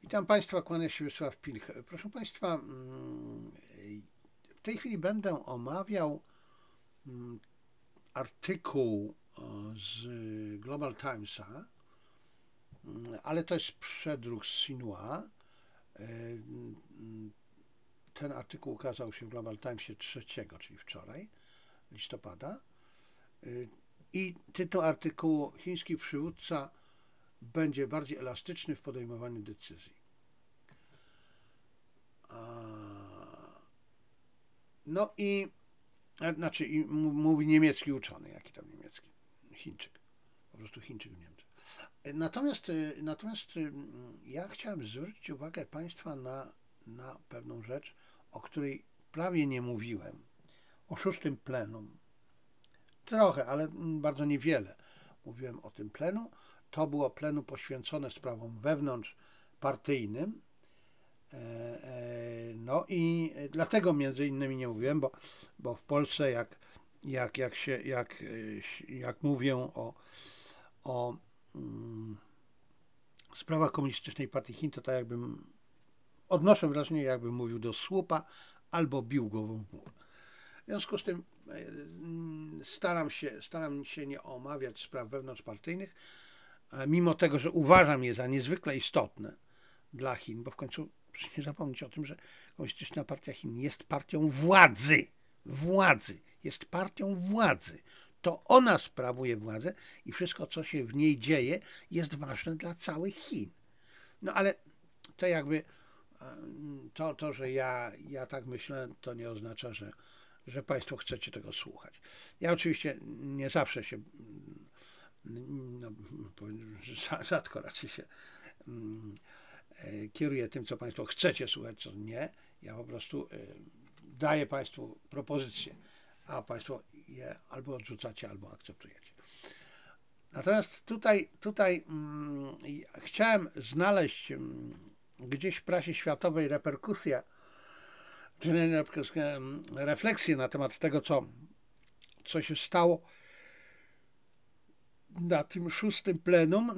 Witam Państwa, kłania się Wiesław Pilch. Proszę Państwa, w tej chwili będę omawiał artykuł z Global Timesa, ale to jest przedruk z Sinua. Ten artykuł ukazał się w Global Timesie 3, czyli wczoraj, listopada. I tytuł artykułu: Chiński przywódca będzie bardziej elastyczny w podejmowaniu decyzji. No i znaczy, mówi niemiecki uczony, jaki tam niemiecki? Chińczyk, po prostu Chińczyk w Niemczech. Natomiast ja chciałem zwrócić uwagę Państwa na pewną rzecz, o której prawie nie mówiłem. O 6. plenum. Trochę, ale bardzo niewiele mówiłem o tym plenum. To było plenum poświęcone sprawom wewnątrzpartyjnym. No i dlatego między innymi nie mówiłem, bo w Polsce jak mówię o sprawach Komunistycznej Partii Chin, to tak jakbym odnoszę wrażenie, jakbym mówił do słupa albo bił głową w mur. W związku z tym staram się nie omawiać spraw wewnątrzpartyjnych, mimo tego, że uważam je za niezwykle istotne dla Chin, bo w końcu proszę nie zapomnieć o tym, że Komunistyczna Partia Chin jest partią władzy, jest partią władzy. To ona sprawuje władzę i wszystko, co się w niej dzieje, jest ważne dla całych Chin. No ale to jakby że ja tak myślę, to nie oznacza, że Państwo chcecie tego słuchać. Ja oczywiście nie zawsze się, no, rzadko raczej się kieruję tym, co Państwo chcecie słuchać, co nie. Ja po prostu daję Państwu propozycje, a Państwo je albo odrzucacie, albo akceptujecie. Natomiast tutaj chciałem znaleźć gdzieś w prasie światowej refleksję na temat tego, co się stało na tym 6. plenum.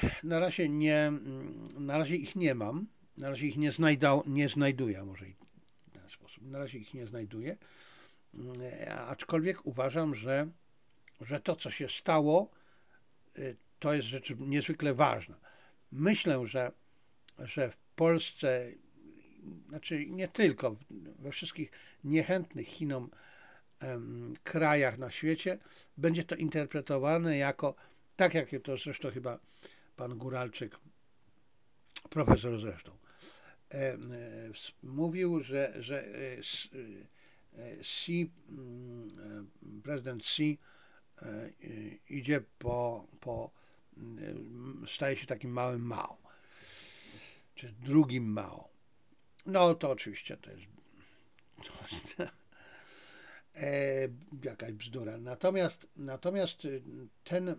Na razie ich nie mam, na razie ich nie znajduję, może i w ten sposób. Na razie ich nie znajduję, aczkolwiek uważam, że to, co się stało, to jest rzecz niezwykle ważna. Myślę, że w Polsce, znaczy nie tylko, we wszystkich niechętnych Chinom krajach na świecie, będzie to interpretowane jako, tak jak to zresztą chyba pan Góralczyk, profesor zresztą, mówił, że Xi, prezydent Xi idzie staje się takim małym Mao, czy drugim Mao. No to oczywiście to jest jakaś bzdura. Natomiast ten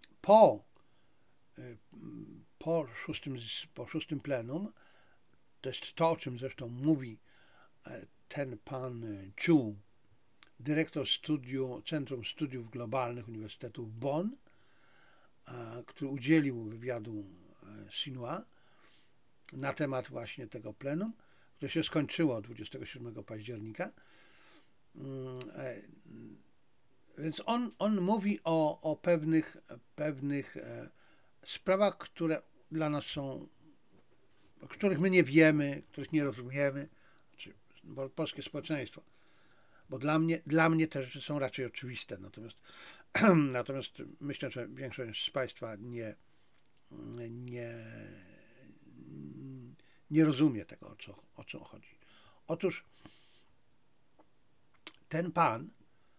po 6. plenum, to jest to, o czym zresztą mówi ten pan Chu, dyrektor Centrum Studiów Globalnych Uniwersytetu w Bonn, który udzielił wywiadu Xinhua na temat właśnie tego plenum, które się skończyło 27 października. Więc on mówi o pewnych sprawach, które dla nas są, których my nie wiemy, których nie rozumiemy, czy polskie społeczeństwo. Bo dla mnie te rzeczy są raczej oczywiste, natomiast myślę, że większość z Państwa nie rozumie tego, o co chodzi. Otóż ten pan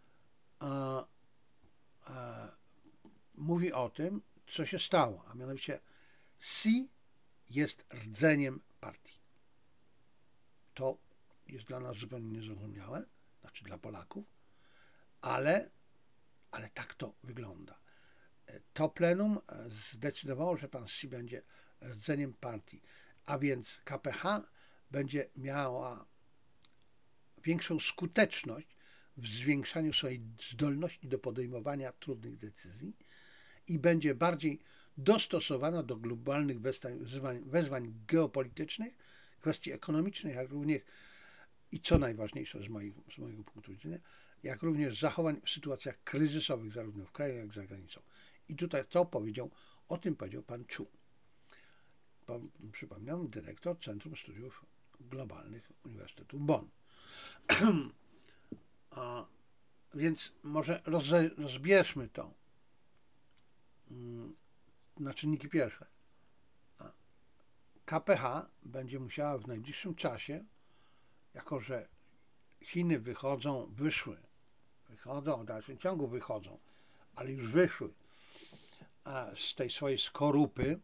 mówi o tym, co się stało, a mianowicie Xi jest rdzeniem partii. To jest dla nas zupełnie niezrozumiałe, znaczy dla Polaków, ale tak to wygląda. To plenum zdecydowało, że pan Xi będzie rdzeniem partii, a więc KPH będzie miała większą skuteczność w zwiększaniu swojej zdolności do podejmowania trudnych decyzji i będzie bardziej dostosowana do globalnych wezwań geopolitycznych, kwestii ekonomicznych, jak również i co najważniejsze z mojego punktu widzenia, jak również zachowań w sytuacjach kryzysowych zarówno w kraju, jak i za granicą. I tutaj o tym powiedział pan Chu. Przypominam, dyrektor Centrum Studiów Globalnych Uniwersytetu Bonn. Więc może rozbierzmy to na czynniki pierwsze. KPH będzie musiała w najbliższym czasie, jako że Chiny wychodzą, w dalszym ciągu wychodzą, ale już wyszły z tej swojej skorupy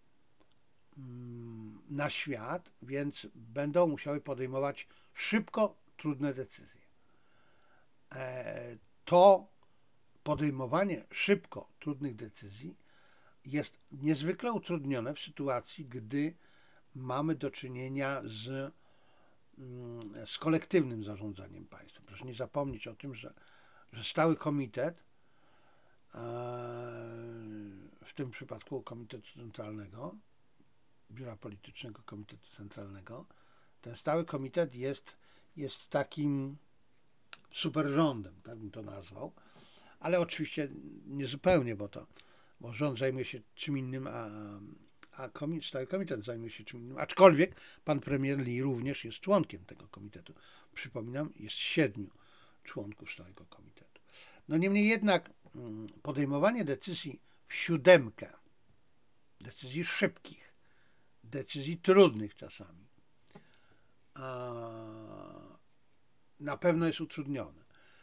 na świat, więc będą musiały podejmować szybko trudne decyzje. To podejmowanie szybko trudnych decyzji jest niezwykle utrudnione w sytuacji, gdy mamy do czynienia z kolektywnym zarządzaniem państwem. Proszę nie zapomnieć o tym, że stały komitet, w tym przypadku Komitetu Centralnego, Biura Politycznego Komitetu Centralnego, ten stały komitet jest takim superrządem, tak bym to nazwał, ale oczywiście nie zupełnie, bo rząd zajmuje się czym innym, a stały komitet zajmuje się czym innym, aczkolwiek pan premier Lee również jest członkiem tego komitetu. Przypominam, jest 7 członków stałego komitetu. No niemniej jednak podejmowanie decyzji w siódemkę, decyzji szybkich, decyzji trudnych czasami, na pewno jest utrudnione.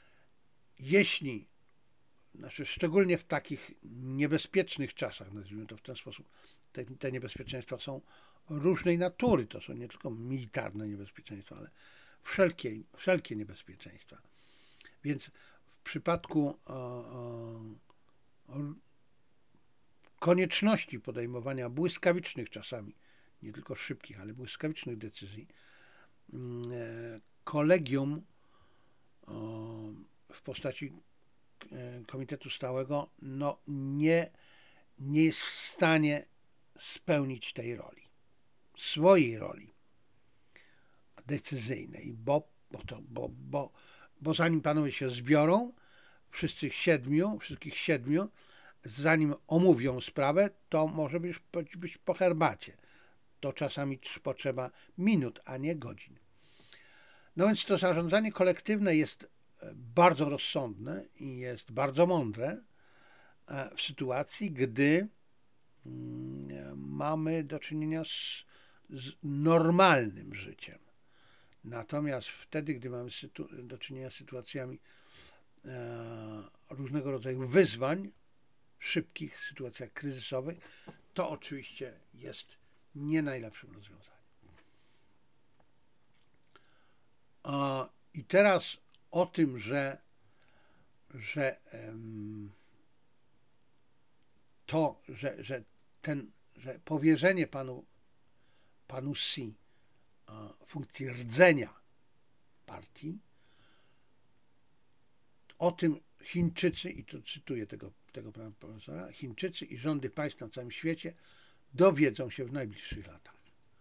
Szczególnie w takich niebezpiecznych czasach, nazwijmy to w ten sposób, te niebezpieczeństwa są różnej natury, to są nie tylko militarne niebezpieczeństwa, ale wszelkie niebezpieczeństwa. Więc w przypadku konieczności podejmowania błyskawicznych czasami, nie tylko szybkich, ale błyskawicznych decyzji, kolegium w postaci Komitetu Stałego nie jest w stanie spełnić tej roli, swojej roli decyzyjnej, bo zanim panowie się zbiorą, wszystkich siedmiu, zanim omówią sprawę, to może być po herbacie. To czasami potrzeba minut, a nie godzin. No więc to zarządzanie kolektywne jest bardzo rozsądne i jest bardzo mądre w sytuacji, gdy mamy do czynienia z normalnym życiem. Natomiast wtedy, gdy mamy do czynienia z sytuacjami różnego rodzaju wyzwań, szybkich sytuacjach kryzysowych, to oczywiście jest nie najlepszym rozwiązaniem. I teraz o tym, że powierzenie panu Xi funkcji rdzenia partii, o tym Chińczycy, i tu cytuję tego pana profesora, Chińczycy i rządy państw na całym świecie dowiedzą się w najbliższych latach.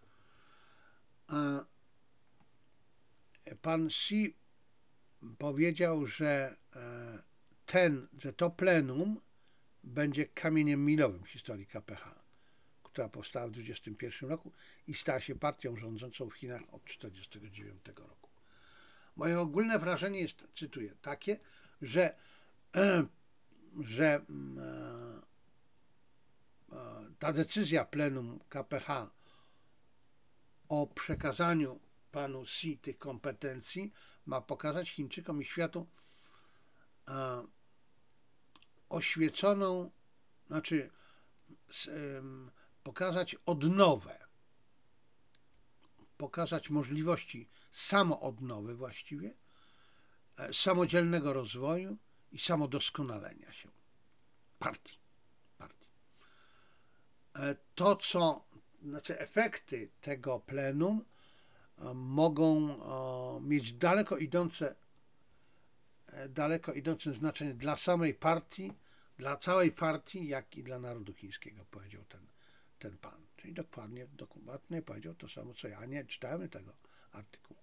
Pan Xi powiedział, że to plenum będzie kamieniem milowym w historii KPH, która powstała w 1921 roku i stała się partią rządzącą w Chinach od 1949 roku. Moje ogólne wrażenie jest, cytuję, takie, że ta decyzja plenum KPH o przekazaniu panu Xi tych kompetencji ma pokazać Chińczykom i światu oświeconą, pokazać odnowę, pokazać możliwości samoodnowy właściwie, samodzielnego rozwoju i samodoskonalenia się partii. Efekty tego plenum mogą mieć daleko idące znaczenie dla samej partii, dla całej partii, jak i dla narodu chińskiego, powiedział ten pan. Czyli dokładnie powiedział to samo, co ja. Nie czytałem tego artykułu.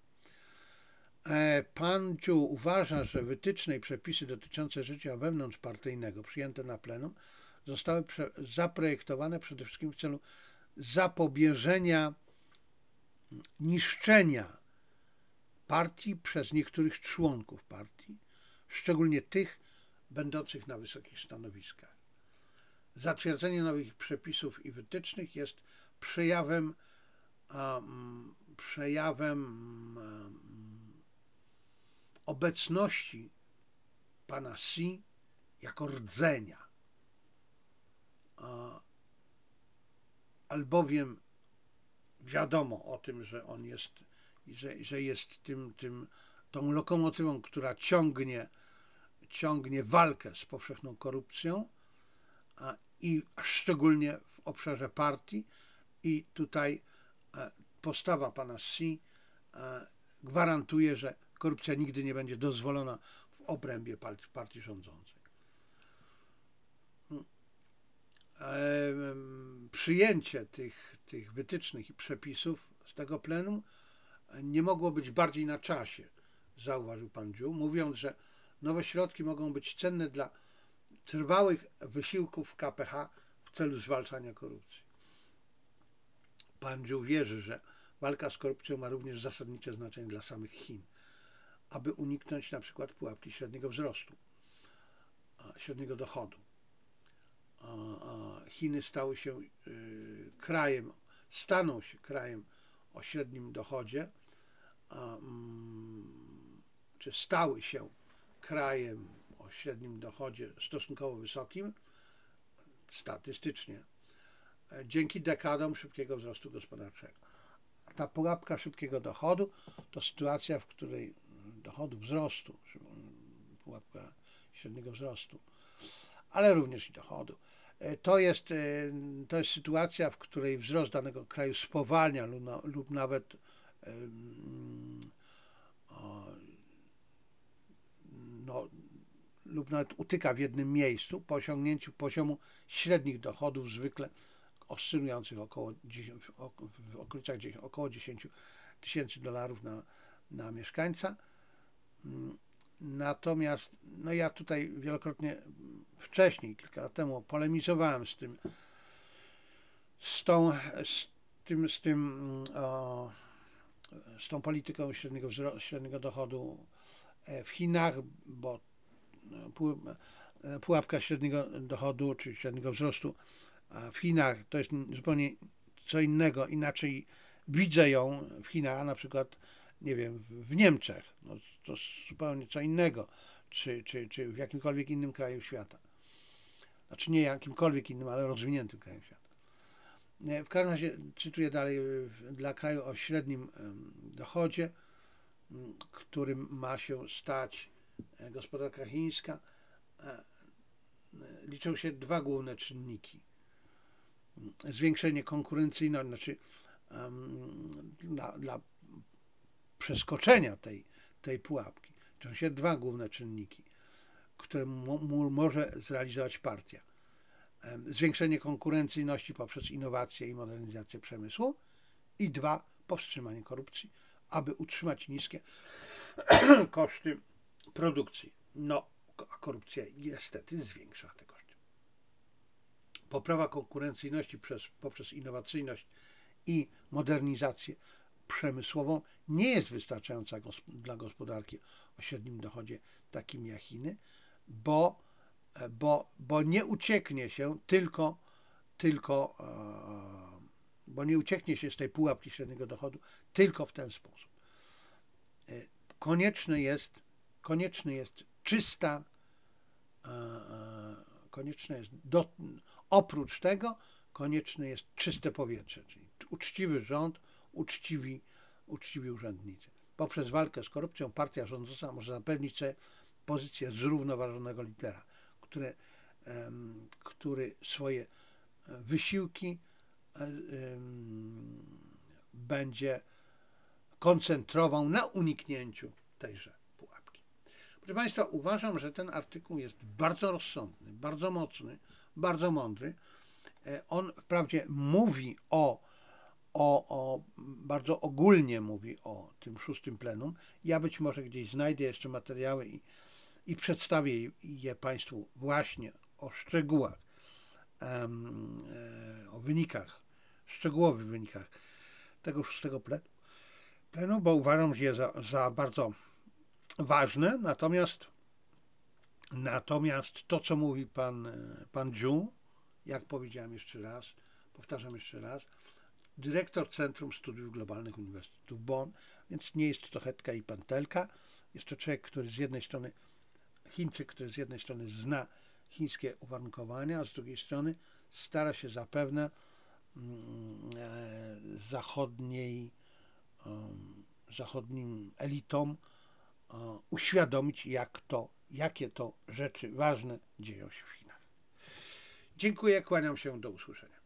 Pan Ciu uważa, że wytyczne i przepisy dotyczące życia wewnątrzpartyjnego przyjęte na plenum zostały zaprojektowane przede wszystkim w celu zapobieżenia niszczenia partii przez niektórych członków partii, szczególnie tych będących na wysokich stanowiskach. Zatwierdzenie nowych przepisów i wytycznych jest przejawem obecności pana Xi jako rdzenia, albowiem wiadomo o tym, że on jest, że jest tą lokomotywą, która ciągnie walkę z powszechną korupcją i szczególnie w obszarze partii, i tutaj postawa pana Xi gwarantuje, że korupcja nigdy nie będzie dozwolona w obrębie partii rządzącej. Przyjęcie tych wytycznych i przepisów z tego plenum nie mogło być bardziej na czasie, zauważył pan Dziu, mówiąc, że nowe środki mogą być cenne dla trwałych wysiłków KPH w celu zwalczania korupcji. Pan Dziu wierzy, że walka z korupcją ma również zasadnicze znaczenie dla samych Chin, aby uniknąć na przykład pułapki średniego wzrostu, średniego dochodu. Chiny staną się krajem o średnim dochodzie, czy stały się krajem o średnim dochodzie stosunkowo wysokim, statystycznie, dzięki dekadom szybkiego wzrostu gospodarczego. Ta pułapka szybkiego dochodu to sytuacja, w której pułapka średniego wzrostu, ale również i dochodu. To jest sytuacja, w której wzrost danego kraju spowalnia lub nawet utyka w jednym miejscu po osiągnięciu poziomu średnich dochodów, zwykle oscylujących w okolicach około 10 tysięcy dolarów na mieszkańca. Natomiast ja tutaj wielokrotnie wcześniej, kilka lat temu, polemizowałem z tą polityką średniego dochodu w Chinach, bo pułapka średniego dochodu czy średniego wzrostu w Chinach to jest zupełnie co innego, inaczej widzę ją w Chinach, a na przykład, nie wiem, w Niemczech, to zupełnie co innego, czy w jakimkolwiek innym kraju świata. Znaczy nie jakimkolwiek innym, ale rozwiniętym kraju świata. W każdym razie cytuję dalej, dla kraju o średnim dochodzie, którym ma się stać gospodarka chińska, liczą się dwa główne czynniki. Zwiększenie konkurencyjności, znaczy dla przeskoczenia tej pułapki. Liczą się dwa główne czynniki, które może zrealizować partia. Zwiększenie konkurencyjności poprzez innowacje i modernizację przemysłu i dwa, powstrzymanie korupcji, aby utrzymać niskie koszty produkcji. A korupcja niestety zwiększa te koszty. Poprawa konkurencyjności poprzez innowacyjność i modernizację przemysłową nie jest wystarczająca dla gospodarki o średnim dochodzie takim jak Chiny, bo nie ucieknie się bo nie ucieknie się z tej pułapki średniego dochodu tylko w ten sposób. Oprócz tego konieczne jest czyste powietrze, czyli uczciwy rząd, uczciwi urzędnicy. Poprzez walkę z korupcją partia rządząca może zapewnić sobie pozycję zrównoważonego lidera, który swoje wysiłki będzie koncentrował na uniknięciu tejże pułapki. Proszę Państwa, uważam, że ten artykuł jest bardzo rozsądny, bardzo mocny, bardzo mądry. On wprawdzie mówi bardzo ogólnie mówi o tym szóstym plenum. Ja być może gdzieś znajdę jeszcze materiały i przedstawię je Państwu właśnie o szczegółach, o wynikach, szczegółowych wynikach tego szóstego plenum, bo uważam, że jest za bardzo ważne. Natomiast to, co mówi pan Zhu, jak powiedziałem jeszcze raz, powtarzam jeszcze raz, dyrektor Centrum Studiów Globalnych Uniwersytetu Bonn, więc nie jest to Hetka i Pętelka. Jest to człowiek, który z jednej strony, Chińczyk, który z jednej strony zna chińskie uwarunkowania, a z drugiej strony stara się zapewne zachodnim elitom uświadomić, jakie to rzeczy ważne dzieją się w Chinach. Dziękuję, kłaniam się, do usłyszenia.